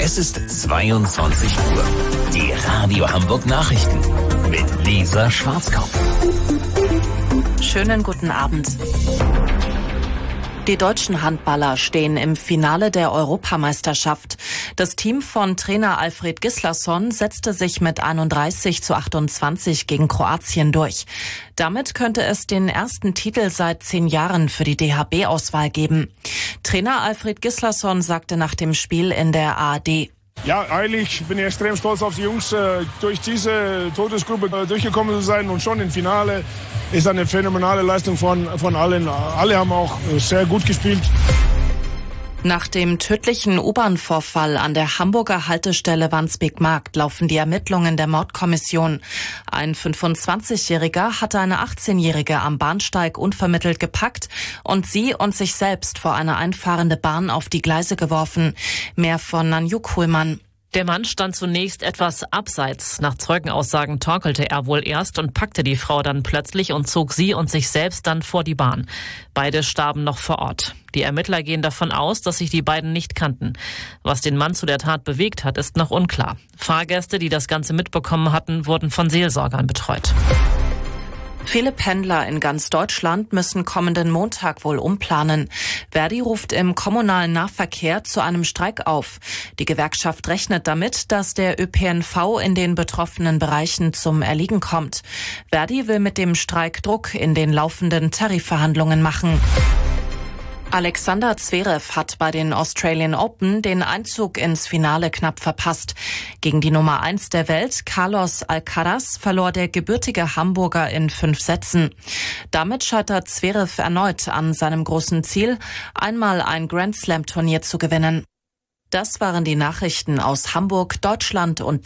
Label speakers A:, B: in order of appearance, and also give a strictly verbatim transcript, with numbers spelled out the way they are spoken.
A: Es ist zweiundzwanzig Uhr. Die Radio Hamburg Nachrichten mit Lisa Schwarzkopf.
B: Schönen guten Abend. Die deutschen Handballer stehen im Finale der Europameisterschaft. Das Team von Trainer Alfred Gislason setzte sich mit einunddreißig zu achtundzwanzig gegen Kroatien durch. Damit könnte es den ersten Titel seit zehn Jahren für die D H B-Auswahl geben. Trainer Alfred Gislason sagte nach dem Spiel in der A R D:
C: Ja, eigentlich bin ich extrem stolz auf die Jungs, äh, durch diese Todesgruppe äh, durchgekommen zu sein und schon im Finale ist eine phänomenale Leistung von, von allen. Alle haben auch äh, sehr gut gespielt.
B: Nach dem tödlichen U-Bahn-Vorfall an der Hamburger Haltestelle Wandsbek-Markt laufen die Ermittlungen der Mordkommission. Ein fünfundzwanzigjähriger hatte eine achtzehnjährige am Bahnsteig unvermittelt gepackt und sie und sich selbst vor eine einfahrende Bahn auf die Gleise geworfen. Mehr von Nanjuk Hohlmann.
D: Der Mann stand zunächst etwas abseits. Nach Zeugenaussagen torkelte er wohl erst und packte die Frau dann plötzlich und zog sie und sich selbst dann vor die Bahn. Beide starben noch vor Ort. Die Ermittler gehen davon aus, dass sich die beiden nicht kannten. Was den Mann zu der Tat bewegt hat, ist noch unklar. Fahrgäste, die das Ganze mitbekommen hatten, wurden von Seelsorgern betreut.
B: Viele Pendler in ganz Deutschland müssen kommenden Montag wohl umplanen. Verdi ruft im kommunalen Nahverkehr zu einem Streik auf. Die Gewerkschaft rechnet damit, dass der Ö P N V in den betroffenen Bereichen zum Erliegen kommt. Verdi will mit dem Streik Druck in den laufenden Tarifverhandlungen machen. Alexander Zverev hat bei den Australian Open den Einzug ins Finale knapp verpasst. Gegen die Nummer eins der Welt, Carlos Alcaraz, verlor der gebürtige Hamburger in fünf Sätzen. Damit scheitert Zverev erneut an seinem großen Ziel, einmal ein Grand Slam Turnier zu gewinnen. Das waren die Nachrichten aus Hamburg, Deutschland und